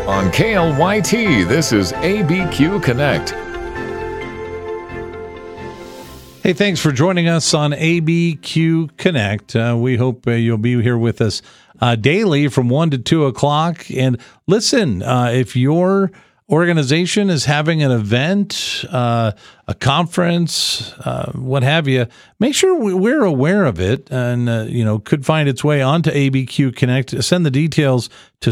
On KLYT, this is ABQ Connect. Hey, thanks for joining us on ABQ Connect. We hope you'll be here with us daily from 1 to 2 o'clock. And listen, if your organization is having an event, a conference, what have you, make sure we're aware of it and, could find its way onto ABQ Connect. Send the details to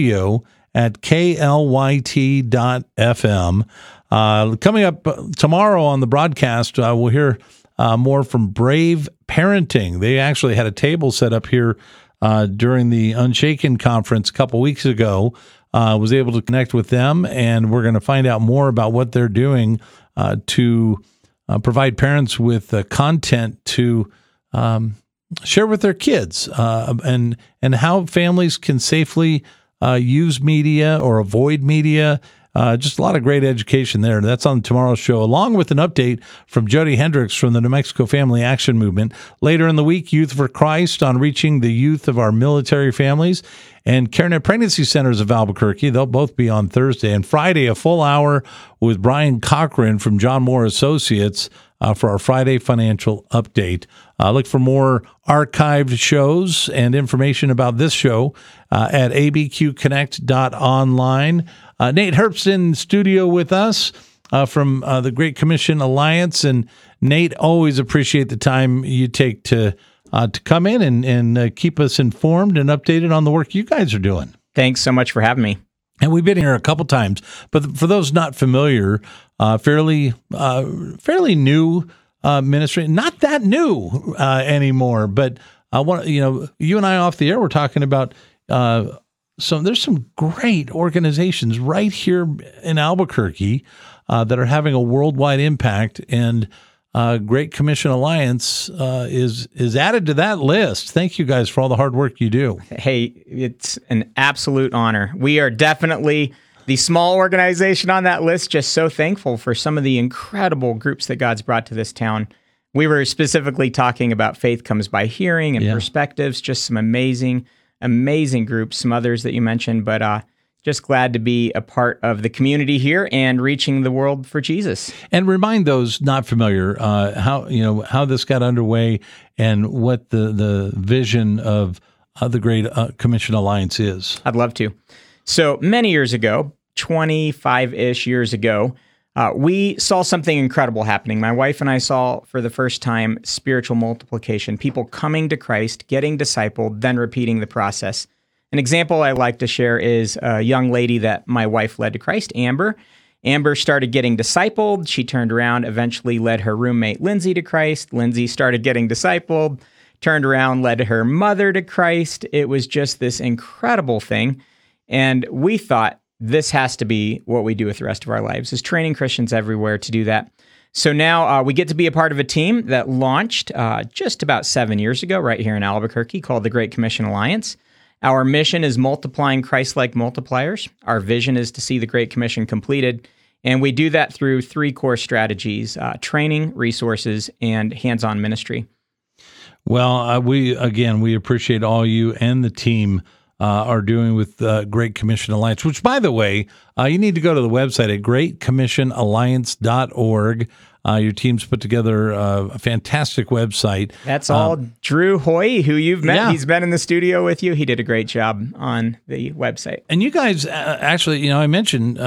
studio@klyt.fm. Coming up tomorrow on the broadcast, we'll hear more from Brave Parenting. They actually had a table set up here during the Unshaken conference a couple weeks ago. Was able to connect with them, and we're going to find out more about what they're doing to provide parents with content to share with their kids, and how families can safely use media or avoid media. Just a lot of great education there. That's on tomorrow's show, along with an update from Jody Hendricks from the New Mexico Family Action Movement. Later in the week, Youth for Christ on reaching the youth of our military families, and CareNet Pregnancy Centers of Albuquerque. They'll both be on Thursday. And Friday, a full hour with Brian Cochran from John Moore Associates for our Friday financial update. Look for more archived shows and information about this show at abqconnect.online. Nate Herbst in studio with us from the Great Commission Alliance. And Nate, always appreciate the time you take to come in and keep us informed and updated on the work you guys are doing. Thanks so much for having me. And we've been here a couple times, but for those not familiar, fairly new ministry, not that new anymore. But you and I off the air were talking about. So there's some great organizations right here in Albuquerque that are having a worldwide impact, and Great Commission Alliance is added to that list. Thank you guys for all the hard work you do. Hey, it's an absolute honor. We are definitely the small organization on that list, just so thankful for some of the incredible groups that God's brought to this town. We were specifically talking about Faith Comes by Hearing and Perspectives, just some amazing groups, some others that you mentioned, but just glad to be a part of the community here and reaching the world for Jesus. And remind those not familiar how this got underway and what the vision of the Great Commission Alliance is. I'd love to. So many years ago, 25-ish years ago, we saw something incredible happening. My wife and I saw for the first time spiritual multiplication, people coming to Christ, getting discipled, then repeating the process. An example I like to share is a young lady that my wife led to Christ, Amber. Amber started getting discipled. She turned around, eventually led her roommate, Lindsay, to Christ. Lindsay started getting discipled, turned around, led her mother to Christ. It was just this incredible thing. And we thought, this has to be what we do with the rest of our lives, is training Christians everywhere to do that. So now we get to be a part of a team that launched just about 7 years ago right here in Albuquerque called the Great Commission Alliance. Our mission is multiplying Christ-like multipliers. Our vision is to see the Great Commission completed, and we do that through 3 core strategies, training, resources, and hands-on ministry. Well, we appreciate all you and the team are doing with Great Commission Alliance, which, by the way, you need to go to the website at greatcommissionalliance.org. Your team's put together a fantastic website. That's all Drew Hoy, who you've met. Yeah. He's been in the studio with you. He did a great job on the website. And you guys, actually, I mentioned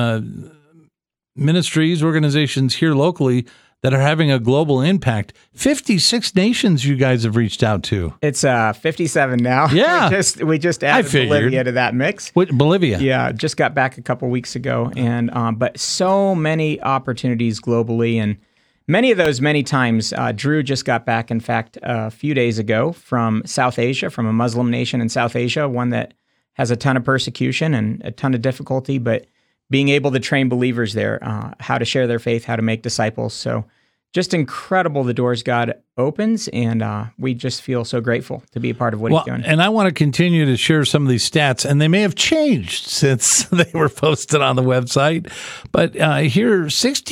ministries, organizations here locally that are having a global impact. 56 nations you guys have reached out to. It's 57 now. Yeah. We just added Bolivia to that mix. Bolivia? Yeah, just got back a couple weeks ago. And but so many opportunities globally, and many of those, many times, Drew just got back, in fact, a few days ago from South Asia, from a Muslim nation in South Asia, one that has a ton of persecution and a ton of difficulty, but being able to train believers there, how to share their faith, how to make disciples. So just incredible the doors God opens, and we just feel so grateful to be a part of what He's doing. And I want to continue to share some of these stats, and they may have changed since they were posted on the website. But here,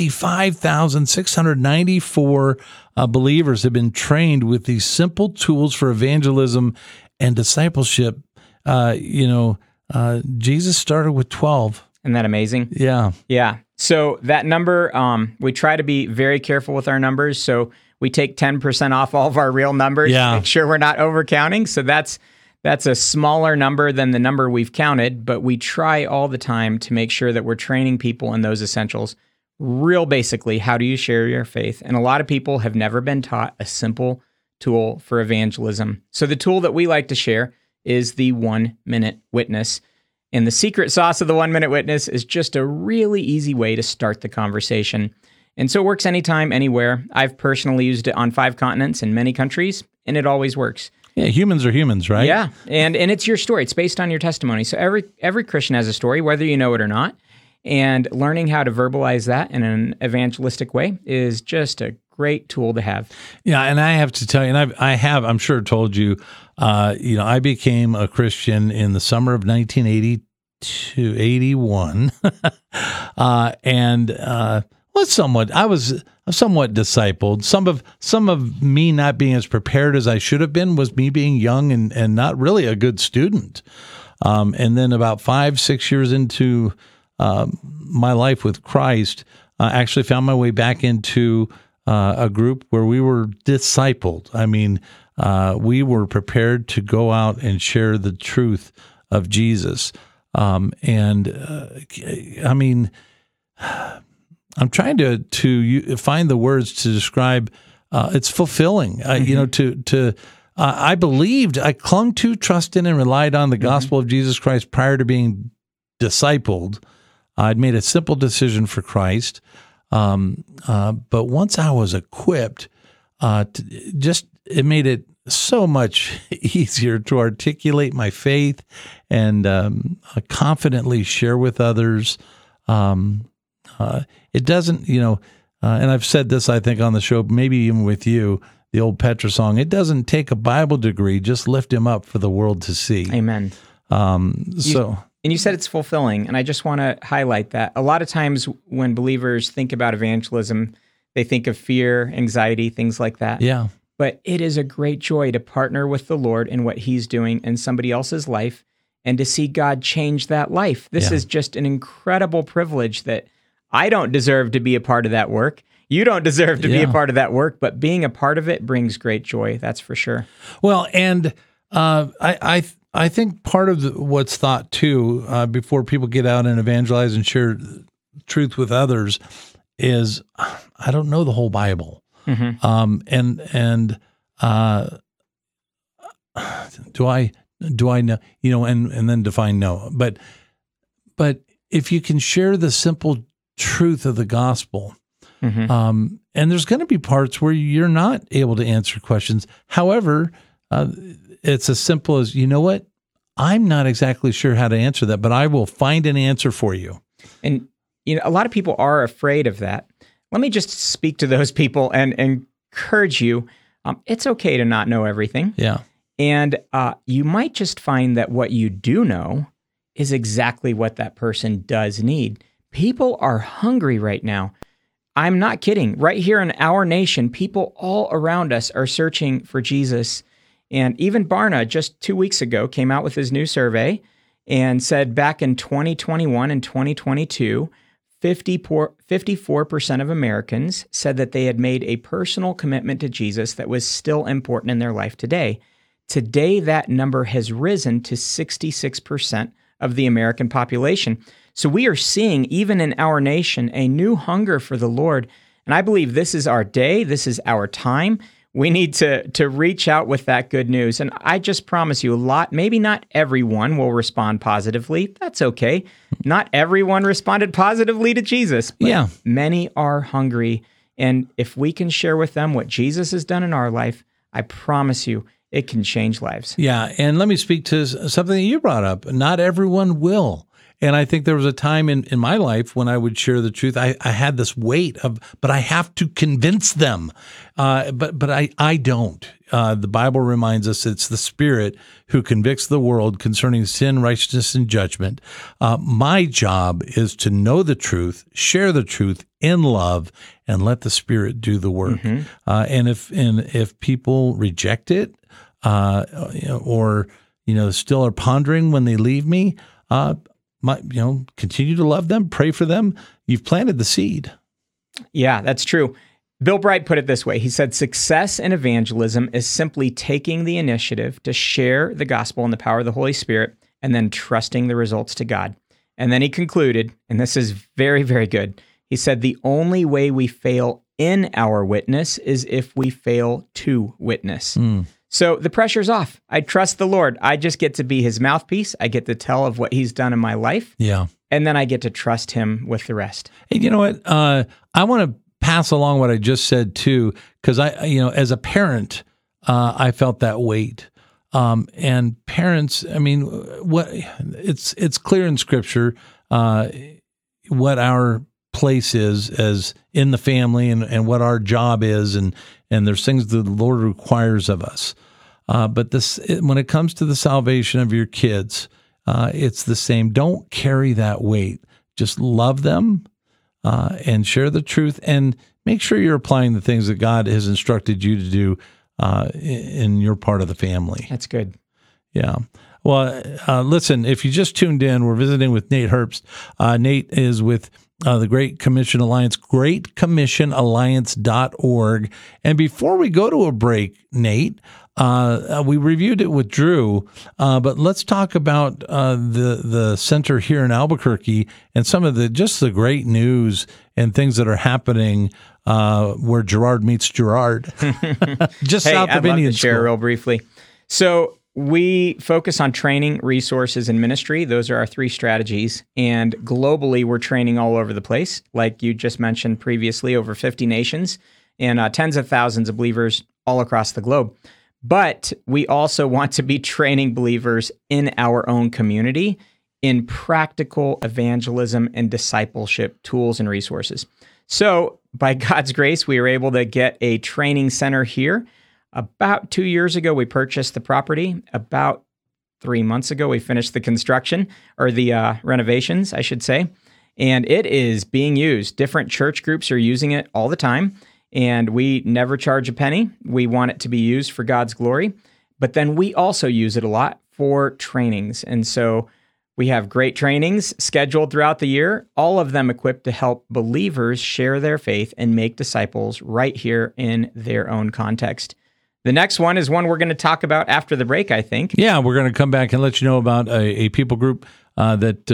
65,694 believers have been trained with these simple tools for evangelism and discipleship, Jesus started with 12. Isn't that amazing? Yeah. Yeah. So that number, we try to be very careful with our numbers. So we take 10% off all of our real numbers to make sure we're not overcounting. So that's a smaller number than the number we've counted, but we try all the time to make sure that we're training people in those essentials. Real basically, how do you share your faith? And a lot of people have never been taught a simple tool for evangelism. So the tool that we like to share is the 1-minute witness. And the secret sauce of the 1-minute witness is just a really easy way to start the conversation. And so it works anytime, anywhere. I've personally used it on 5 continents in many countries, and it always works. Yeah, humans are humans, right? Yeah, and it's your story. It's based on your testimony. So every Christian has a story, whether you know it or not. And learning how to verbalize that in an evangelistic way is just a great tool to have. Yeah, and I have to tell you, and I'm sure told you, I became a Christian in the summer of 1981, and I was somewhat discipled. Some of me not being as prepared as I should have been was me being young and not really a good student. And then about 5-6 years into my life with Christ, I actually found my way back into a group where we were discipled. I mean, we were prepared to go out and share the truth of Jesus. I mean, I'm trying to find the words to describe. It's fulfilling. I believed, I clung to, trusted, and relied on the gospel of Jesus Christ prior to being discipled. I'd made a simple decision for Christ. But once I was equipped, it made it so much easier to articulate my faith and confidently share with others. It doesn't, and I've said this, I think, on the show, maybe even with you, the old Petra song, it doesn't take a Bible degree, just lift him up for the world to see. Amen. And you said it's fulfilling, and I just want to highlight that. A lot of times when believers think about evangelism, they think of fear, anxiety, things like that. Yeah. But it is a great joy to partner with the Lord in what he's doing in somebody else's life and to see God change that life. This is just an incredible privilege that I don't deserve to be a part of that work. You don't deserve to be a part of that work, but being a part of it brings great joy, that's for sure. Well, and I think part of what's thought too, before people get out and evangelize and share truth with others, is I don't know the whole Bible, and do I know? And then define no. But if you can share the simple truth of the gospel, and there's going to be parts where you're not able to answer questions. However, it's as simple as, you know what? I'm not exactly sure how to answer that, but I will find an answer for you. And a lot of people are afraid of that. Let me just speak to those people and encourage you. It's okay to not know everything. Yeah. And you might just find that what you do know is exactly what that person does need. People are hungry right now. I'm not kidding. Right here in our nation, people all around us are searching for Jesus. And even Barna, just 2 weeks ago, came out with his new survey and said back in 2021 and 2022, 54% of Americans said that they had made a personal commitment to Jesus that was still important in their life today. Today, that number has risen to 66% of the American population. So we are seeing, even in our nation, a new hunger for the Lord. And I believe this is our day. This is our time. We need to reach out with that good news. And I just promise you maybe not everyone will respond positively. That's okay. Not everyone responded positively to Jesus, but many are hungry. And if we can share with them what Jesus has done in our life, I promise you, it can change lives. Yeah, and let me speak to something that you brought up. Not everyone will. And I think there was a time in my life when I would share the truth. I had this weight but I have to convince them. But I don't. The Bible reminds us it's the Spirit who convicts the world concerning sin, righteousness, and judgment. My job is to know the truth, share the truth in love, and let the Spirit do the work. And if people reject it, or still are pondering when they leave me, continue to love them, pray for them. You've planted the seed. Yeah, that's true. Bill Bright put it this way. He said, success in evangelism is simply taking the initiative to share the gospel and the power of the Holy Spirit and then trusting the results to God. And then he concluded, and this is very, very good. He said, the only way we fail in our witness is if we fail to witness. So the pressure's off. I trust the Lord. I just get to be his mouthpiece. I get to tell of what he's done in my life. Yeah. And then I get to trust him with the rest. And you know what? I want to pass along what I just said too, because as a parent, I felt that weight. And parents, it's clear in Scripture what our place is as in the family and what our job is, and there's things the Lord requires of us. But when it comes to the salvation of your kids, it's the same. Don't carry that weight. Just love them and share the truth, and make sure you're applying the things that God has instructed you to do in your part of the family. That's good. Yeah. Well, listen, if you just tuned in, we're visiting with Nate Herbst. Nate is with the Great Commission Alliance, greatcommissionalliance.org. And before we go to a break, Nate, we reviewed it with Drew, but let's talk about the center here in Albuquerque and some of the great news and things that are happening where Gerard meets Gerard, just south of Indian School. Share real briefly. So we focus on training, resources, and ministry. Those are our three strategies. And globally, we're training all over the place. Like you just mentioned previously, over 50 nations and tens of thousands of believers all across the globe. But we also want to be training believers in our own community in practical evangelism and discipleship tools and resources. So by God's grace, we were able to get a training center here. About 2 years ago, we purchased the property. About 3 months ago, we finished the construction, or the renovations, I should say. And it is being used. Different church groups are using it all the time. And we never charge a penny. We want it to be used for God's glory. But then we also use it a lot for trainings. And so we have great trainings scheduled throughout the year, all of them equipped to help believers share their faith and make disciples right here in their own context. The next one is one we're going to talk about after the break, I think. Yeah, we're going to come back and let you know about a people group that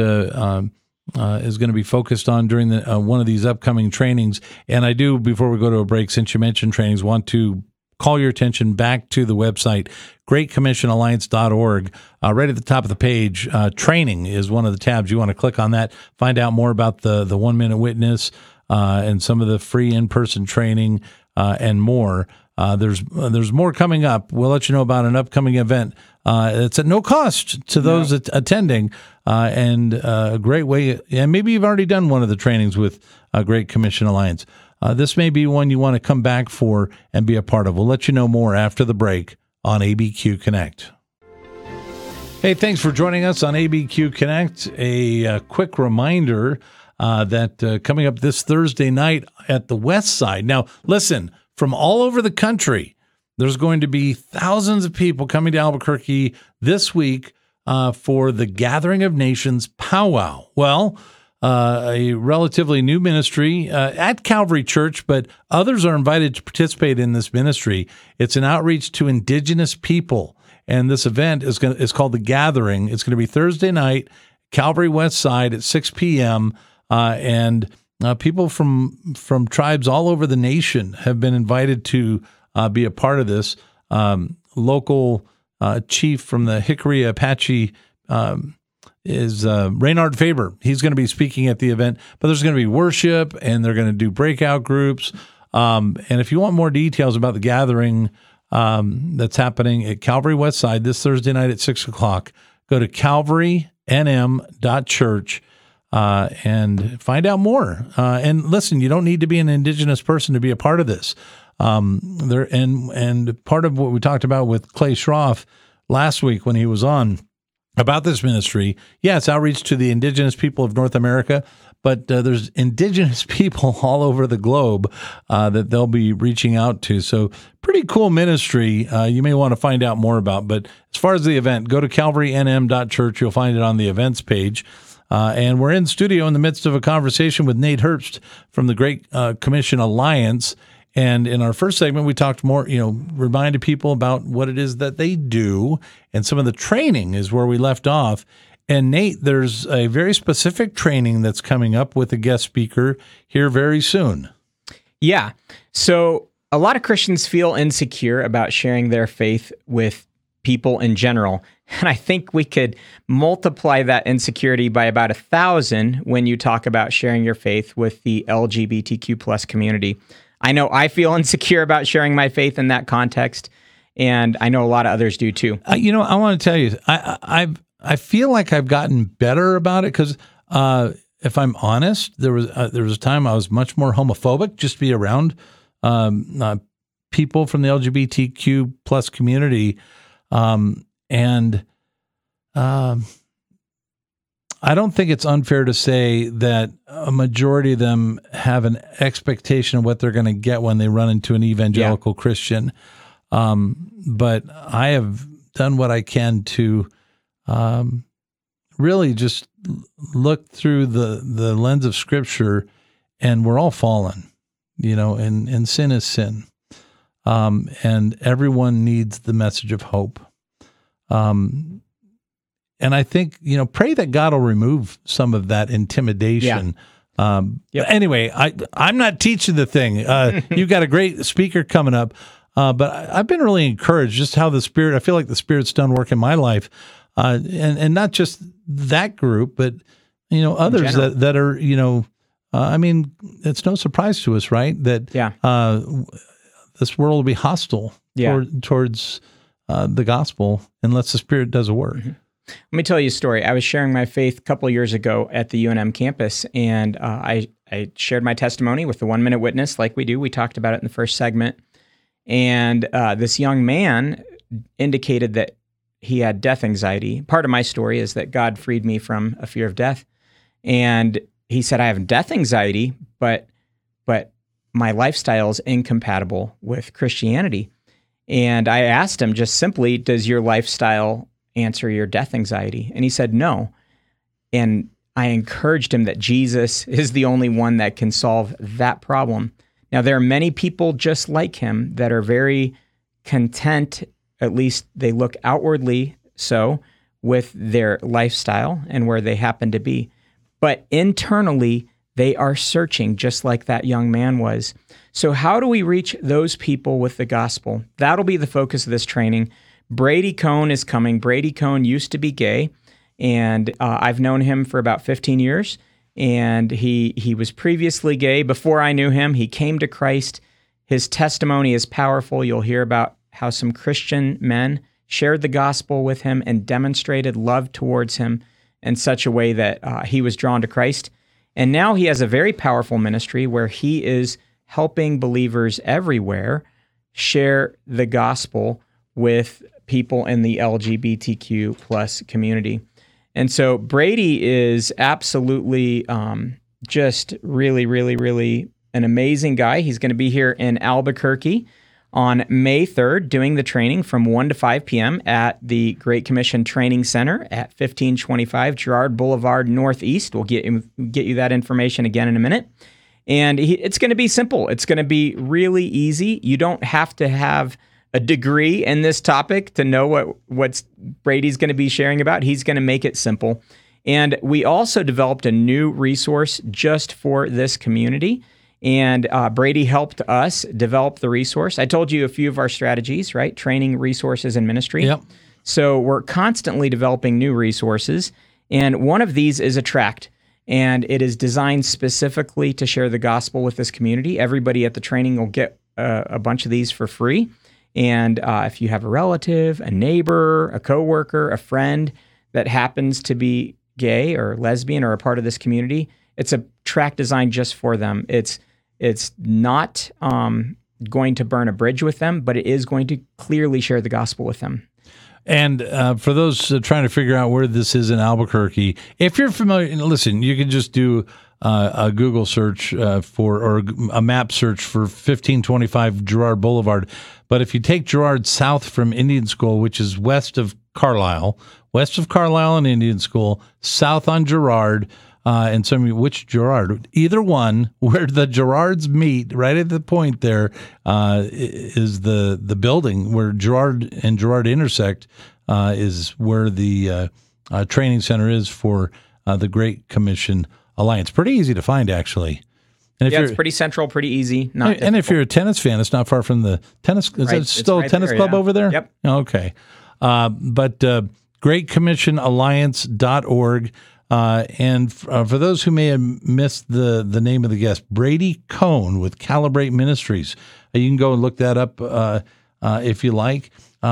is going to be focused on during one of these upcoming trainings. And I do, before we go to a break, since you mentioned trainings, want to call your attention back to the website, greatcommissionalliance.org. Right at the top of the page, training is one of the tabs. You want to click on that, find out more about the 1 Minute Witness and some of the free in-person training and more. There's more coming up. We'll let you know about an upcoming event. It's at no cost to those attending, and a great way. And maybe you've already done one of the trainings with Great Commission Alliance. This may be one you want to come back for and be a part of. We'll let you know more after the break on ABQ Connect. Hey, thanks for joining us on ABQ Connect. A quick reminder that coming up this Thursday night at the West Side. Now, listen, from all over the country, there's going to be thousands of people coming to Albuquerque this week for the Gathering of Nations Powwow. Well, a relatively new ministry at Calvary Church, but others are invited to participate in this ministry. It's an outreach to indigenous people, and this event is called The Gathering. It's going to be Thursday night, Calvary West Side at 6 p.m., and people from tribes all over the nation have been invited to be a part of this. Local chief from the Hickory Apache is Reynard Faber. He's going to be speaking at the event, but there's going to be worship, and they're going to do breakout groups. And if you want more details about the gathering that's happening at Calvary West Side this Thursday night at 6 o'clock, go to calvarynm.church and find out more. And listen, you don't need to be an indigenous person to be a part of this. And part of what we talked about with Clay Schroff last week when he was on about this ministry, it's outreach to the indigenous people of North America, but there's indigenous people all over the globe that they'll be reaching out to. So pretty cool ministry you may want to find out more about. But as far as the event, go to calvarynm.church. You'll find it on the events page. And we're in studio in the midst of a conversation with Nate Herbst from the Great Commission Alliance. And in our first segment, we talked more, reminded people about what it is that they do. And some of the training is where we left off. And Nate, there's a very specific training that's coming up with a guest speaker here very soon. Yeah. So a lot of Christians feel insecure about sharing their faith with people in general. And I think we could multiply that insecurity by about 1,000 when you talk about sharing your faith with the LGBTQ plus community. I know I feel insecure about sharing my faith in that context, and I know a lot of others do too. I want to tell you, I feel like I've gotten better about it because if I'm honest, there was a time I was much more homophobic just to be around people from the LGBTQ plus community. And I don't think it's unfair to say that a majority of them have an expectation of what they're going to get when they run into an evangelical Christian. But I have done what I can to really just look through the lens of Scripture, and we're all fallen, and sin is sin. And everyone needs the message of hope. And I think, pray that God will remove some of that intimidation. Anyway, I'm not teaching the thing. You've got a great speaker coming up. But I've been really encouraged just how I feel like the Spirit's done work in my life. And not just that group, but, others that are, it's no surprise to us, right? That this world will be hostile towards the gospel unless the Spirit does a work. Mm-hmm. Let me tell you a story. I was sharing my faith a couple of years ago at the UNM campus, and I shared my testimony with the 1 Minute Witness like we do. We talked about it in the first segment. And this young man indicated that he had death anxiety. Part of my story is that God freed me from a fear of death. And he said, I have death anxiety, but my lifestyle is incompatible with Christianity. And I asked him just simply, does your lifestyle answer your death anxiety? And he said, no. And I encouraged him that Jesus is the only one that can solve that problem. Now, there are many people just like him that are very content, at least they look outwardly so, with their lifestyle and where they happen to be. But internally, they are searching just like that young man was. So how do we reach those people with the gospel? That'll be the focus of this training. Brady Cohn is coming. Brady Cohn used to be gay, and I've known him for about 15 years. And he was previously gay before I knew him. He came to Christ. His testimony is powerful. You'll hear about how some Christian men shared the gospel with him and demonstrated love towards him in such a way that he was drawn to Christ. And now he has a very powerful ministry where he is helping believers everywhere share the gospel with people in the LGBTQ plus community. And so Brady is absolutely just really, really, really an amazing guy. He's going to be here in Albuquerque on May 3rd doing the training from 1 to 5 p.m. at the Great Commission Training Center at 1525 Girard Boulevard Northeast. We'll get you that information again in a minute. And it's going to be simple. It's going to be really easy. You don't have to have a degree in this topic to know what Brady's going to be sharing about. He's going to make it simple. And we also developed a new resource just for this community. And Brady helped us develop the resource. I told you a few of our strategies, right? Training, resources, and ministry. Yep. So we're constantly developing new resources. And one of these is a tract. And it is designed specifically to share the gospel with this community. Everybody at the training will get a bunch of these for free. And if you have a relative, a neighbor, a coworker, a friend that happens to be gay or lesbian or a part of this community, it's a tract designed just for them. It's not going to burn a bridge with them, but it is going to clearly share the gospel with them. And for those trying to figure out where this is in Albuquerque, if you're familiar, listen, you can just do a Google search or a map search for 1525 Girard Boulevard. But if you take Girard south from Indian School, which is west of Carlisle and Indian School, south on Girard, and some of you, which Girard? Either one, where the Girards meet, right at the point there, is the building where Girard and Girard intersect, is where the training center is for the Great Commission Alliance. Pretty easy to find, actually. And it's pretty central, pretty easy. And if you're a tennis fan, it's not far from the tennis. Is it still a tennis club over there? Yep. Okay. But greatcommissionalliance.org. And for those who may have missed the name of the guest, Brady Cohn with Calibrate Ministries. You can go and look that up if you like.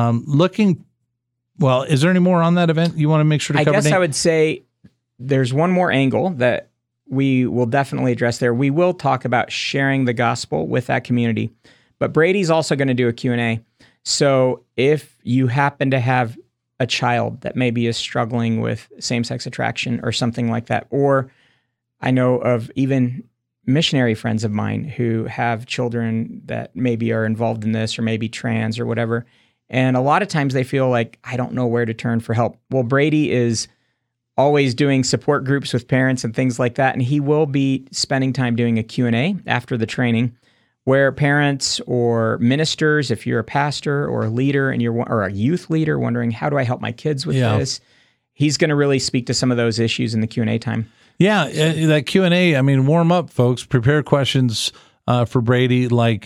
Well, is there any more on that event you want to make sure to cover? I guess I would say there's one more angle that we will definitely address there. We will talk about sharing the gospel with that community, but Brady's also going to do a Q&A. So if you happen to have a child that maybe is struggling with same-sex attraction or something like that, or I know of even missionary friends of mine who have children that maybe are involved in this or maybe trans or whatever, and a lot of times they feel like, I don't know where to turn for help. Well, Brady is always doing support groups with parents and things like that, and he will be spending time doing a Q&A after the training where parents or ministers, if you're a pastor or a leader and or a youth leader wondering, how do I help my kids with this? He's going to really speak to some of those issues in the Q&A time. Yeah, that Q&A, I mean, warm up, folks. Prepare questions for Brady, like,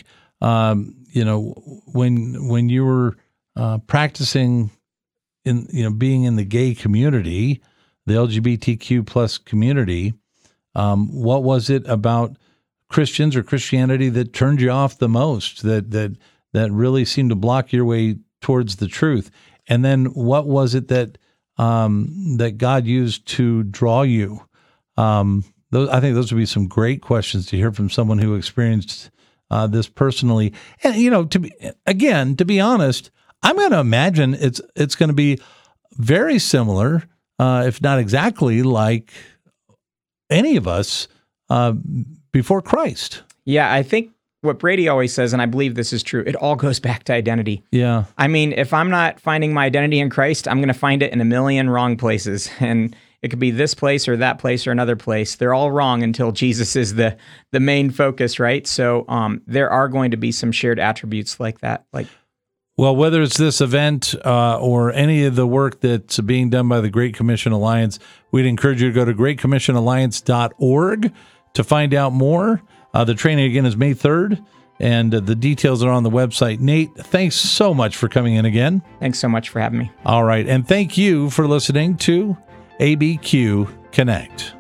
when you were practicing being in the gay community, the LGBTQ plus community, what was it about Christians or Christianity that turned you off the most, that really seemed to block your way towards the truth? And then what was it that God used to draw you? I think those would be some great questions to hear from someone who experienced this personally. And to be honest, I'm going to imagine it's going to be very similar, if not exactly like any of us before Christ. Yeah, I think what Brady always says, and I believe this is true, it all goes back to identity. Yeah. I mean, if I'm not finding my identity in Christ, I'm going to find it in a million wrong places. And it could be this place or that place or another place. They're all wrong until Jesus is the main focus, right? So there are going to be some shared attributes like that. Well, whether it's this event or any of the work that's being done by the Great Commission Alliance, we'd encourage you to go to greatcommissionalliance.org to find out more. The training, again, is May 3rd, and the details are on the website. Nate, thanks so much for coming in again. Thanks so much for having me. All right, and thank you for listening to ABQ Connect.